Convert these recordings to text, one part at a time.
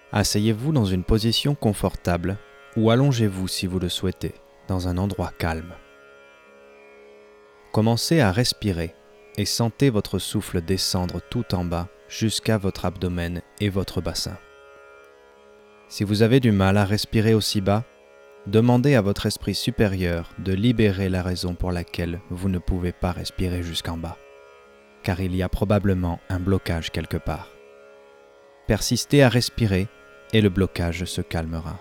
Asseyez-vous dans une position confortable ou allongez-vous si vous le souhaitez, dans un endroit calme. Commencez à respirer et sentez votre souffle descendre tout en bas jusqu'à votre abdomen et votre bassin. Si vous avez du mal à respirer aussi bas, demandez à votre esprit supérieur de libérer la raison pour laquelle vous ne pouvez pas respirer jusqu'en bas, car il y a probablement un blocage quelque part. Persistez à respirer et le blocage se calmera.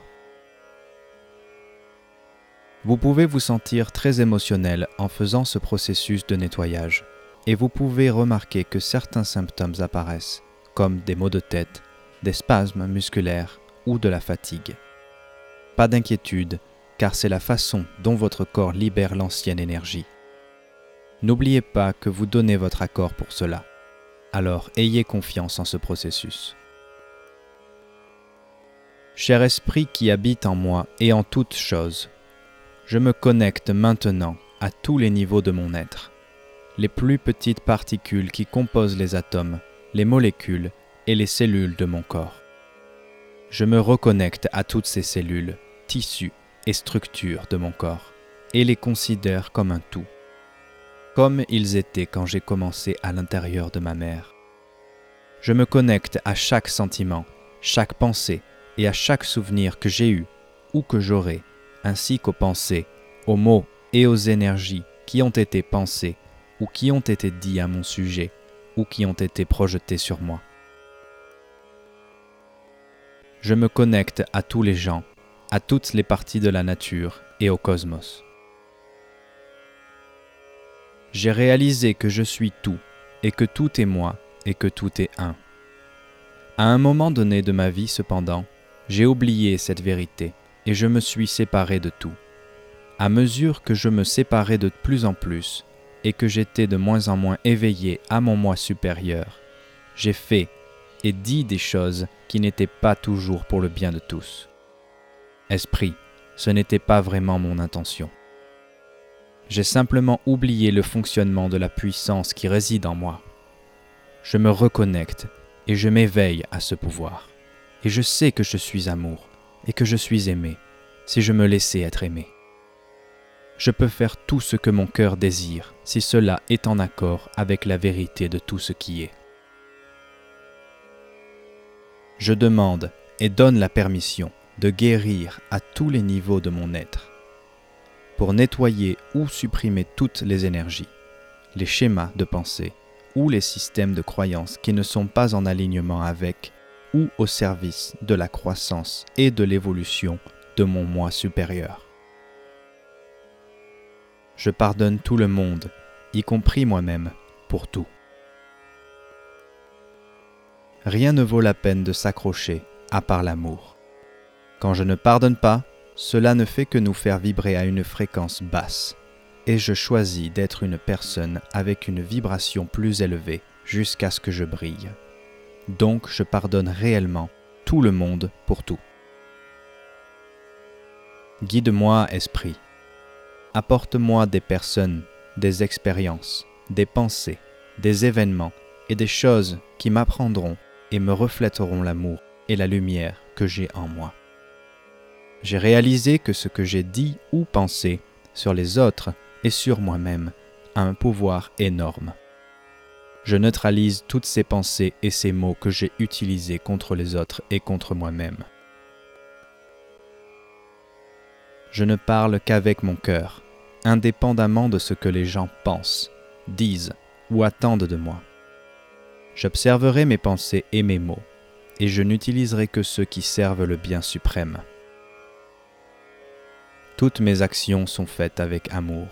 Vous pouvez vous sentir très émotionnel en faisant ce processus de nettoyage et vous pouvez remarquer que certains symptômes apparaissent, comme des maux de tête, des spasmes musculaires ou de la fatigue. Pas d'inquiétude, car c'est la façon dont votre corps libère l'ancienne énergie. N'oubliez pas que vous donnez votre accord pour cela, alors ayez confiance en ce processus. Cher esprit qui habite en moi et en toutes choses, je me connecte maintenant à tous les niveaux de mon être, les plus petites particules qui composent les atomes, les molécules et les cellules de mon corps. Je me reconnecte à toutes ces cellules, tissus et structures de mon corps et les considère comme un tout, comme ils étaient quand j'ai commencé à l'intérieur de ma mère. Je me connecte à chaque sentiment, chaque pensée et à chaque souvenir que j'ai eu ou que j'aurai, ainsi qu'aux pensées, aux mots et aux énergies qui ont été pensées ou qui ont été dits à mon sujet ou qui ont été projetés sur moi. Je me connecte à tous les gens, à toutes les parties de la nature et au cosmos. J'ai réalisé que je suis tout et que tout est moi et que tout est un. À un moment donné de ma vie, cependant, j'ai oublié cette vérité et je me suis séparé de tout. À mesure que je me séparais de plus en plus et que j'étais de moins en moins éveillé à mon moi supérieur, j'ai fait et dit des choses qui n'étaient pas toujours pour le bien de tous. Esprit, ce n'était pas vraiment mon intention. J'ai simplement oublié le fonctionnement de la puissance qui réside en moi. Je me reconnecte et je m'éveille à ce pouvoir. Et je sais que je suis amour et que je suis aimé si je me laissais être aimé. Je peux faire tout ce que mon cœur désire si cela est en accord avec la vérité de tout ce qui est. Je demande et donne la permission de guérir à tous les niveaux de mon être, pour nettoyer ou supprimer toutes les énergies, les schémas de pensée ou les systèmes de croyances qui ne sont pas en alignement avec ou au service de la croissance et de l'évolution de mon moi supérieur. Je pardonne tout le monde, y compris moi-même, pour tout. Rien ne vaut la peine de s'accrocher à part l'amour. Quand je ne pardonne pas, cela ne fait que nous faire vibrer à une fréquence basse, et je choisis d'être une personne avec une vibration plus élevée jusqu'à ce que je brille. Donc je pardonne réellement tout le monde pour tout. Guide-moi, esprit. Apporte-moi des personnes, des expériences, des pensées, des événements et des choses qui m'apprendront et me reflèteront l'amour et la lumière que j'ai en moi. J'ai réalisé que ce que j'ai dit ou pensé sur les autres et sur moi-même a un pouvoir énorme. Je neutralise toutes ces pensées et ces mots que j'ai utilisés contre les autres et contre moi-même. Je ne parle qu'avec mon cœur, indépendamment de ce que les gens pensent, disent ou attendent de moi. J'observerai mes pensées et mes mots, et je n'utiliserai que ceux qui servent le bien suprême. Toutes mes actions sont faites avec amour.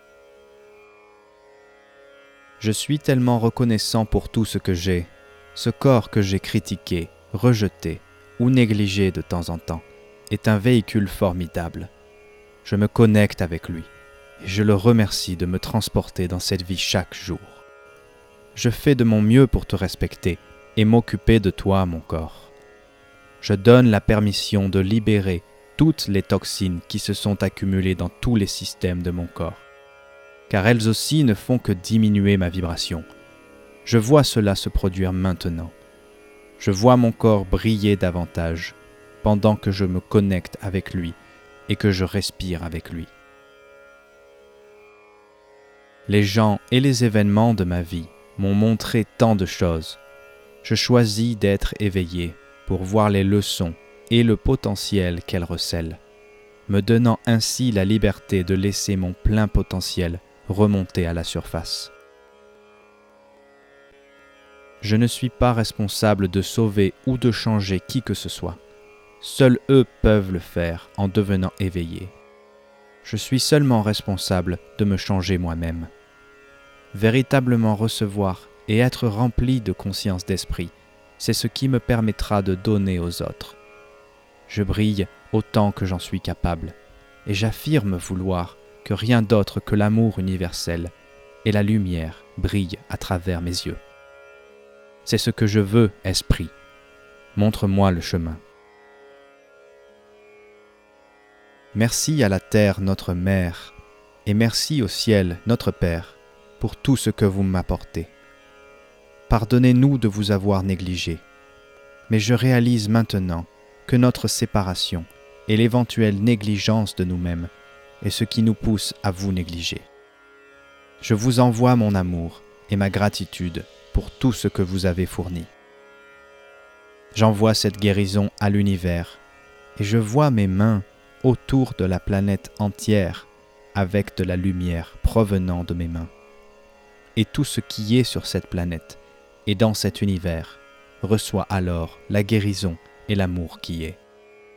Je suis tellement reconnaissant pour tout ce que j'ai, ce corps que j'ai critiqué, rejeté ou négligé de temps en temps, est un véhicule formidable. Je me connecte avec lui et je le remercie de me transporter dans cette vie chaque jour. Je fais de mon mieux pour te respecter et m'occuper de toi, mon corps. Je donne la permission de libérer toutes les toxines qui se sont accumulées dans tous les systèmes de mon corps, car elles aussi ne font que diminuer ma vibration. Je vois cela se produire maintenant. Je vois mon corps briller davantage pendant que je me connecte avec lui et que je respire avec lui. Les gens et les événements de ma vie m'ont montré tant de choses. Je choisis d'être éveillé pour voir les leçons et le potentiel qu'elles recèlent, me donnant ainsi la liberté de laisser mon plein potentiel remonter à la surface. Je ne suis pas responsable de sauver ou de changer qui que ce soit. Seuls eux peuvent le faire en devenant éveillés. Je suis seulement responsable de me changer moi-même. Véritablement recevoir et être rempli de conscience d'esprit, c'est ce qui me permettra de donner aux autres. Je brille autant que j'en suis capable, et j'affirme vouloir que rien d'autre que l'amour universel et la lumière brille à travers mes yeux. C'est ce que je veux, Esprit. Montre-moi le chemin. Merci à la terre, notre mère, et merci au ciel, notre Père, pour tout ce que vous m'apportez. Pardonnez-nous de vous avoir négligé, mais je réalise maintenant que notre séparation et l'éventuelle négligence de nous-mêmes est ce qui nous pousse à vous négliger. Je vous envoie mon amour et ma gratitude pour tout ce que vous avez fourni. J'envoie cette guérison à l'univers et je vois mes mains autour de la planète entière avec de la lumière provenant de mes mains. Et tout ce qui est sur cette planète et dans cet univers reçoit alors la guérison et l'amour qui est.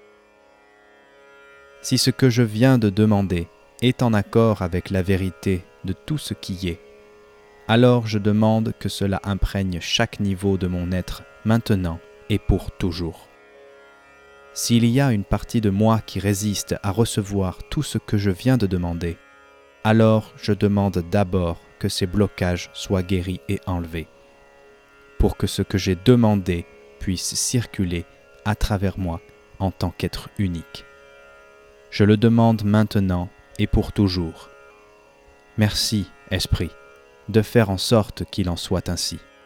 Si ce que je viens de demander est en accord avec la vérité de tout ce qui est, alors je demande que cela imprègne chaque niveau de mon être maintenant et pour toujours. S'il y a une partie de moi qui résiste à recevoir tout ce que je viens de demander, alors je demande d'abord que ces blocages soient guéris et enlevés, pour que ce que j'ai demandé puisse circuler à travers moi en tant qu'être unique. Je le demande maintenant et pour toujours. Merci, Esprit, de faire en sorte qu'il en soit ainsi.